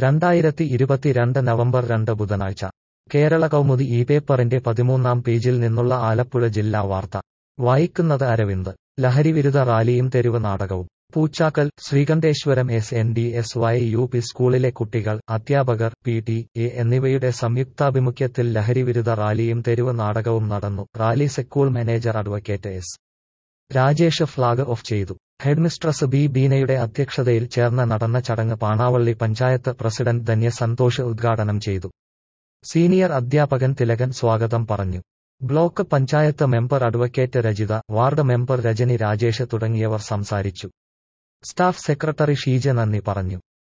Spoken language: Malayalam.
2022 നവംബർ 2 ബുധനാഴ്ച കേരള കൗമുദി ഈ പേപ്പറിന്റെ 13-ാം പേജിൽ നിന്നുള്ള ആലപ്പുഴ ജില്ലാ വാർത്ത വായിക്കുന്നത് അരവിന്ദ്. ലഹരിവിരുദ്ധ റാലിയും തെരുവ് നാടകവും. പൂച്ചാക്കൽ ശ്രീകണ്ഠേശ്വരം SNDSY UP സ്കൂളിലെ കുട്ടികൾ, അധ്യാപകർ, PTA എന്നിവയുടെ സംയുക്താഭിമുഖ്യത്തിൽ ലഹരിവിരുദ്ധ റാലിയും തെരുവ് നാടകവും നടന്നു. Rally school manager advocate S. Rajesh flag off ചെയ്തു. Headmistress B. ബീനയുടെ അധ്യക്ഷതയിൽ ചേർന്ന് നടന്ന ചടങ്ങ് പാണാവള്ളി പഞ്ചായത്ത് പ്രസിഡന്റ് ധന്യ സന്തോഷ് ഉദ്ഘാടനം ചെയ്തു. സീനിയർ അധ്യാപകൻ തിലകൻ സ്വാഗതം പറഞ്ഞു. Block panchayat member advocate Rajitha, ward member Rajani Rajesh തുടങ്ങിയവർ സംസാരിച്ചു. സ്റ്റാഫ് സെക്രട്ടറി ഷീജ നന്ദി പറഞ്ഞു.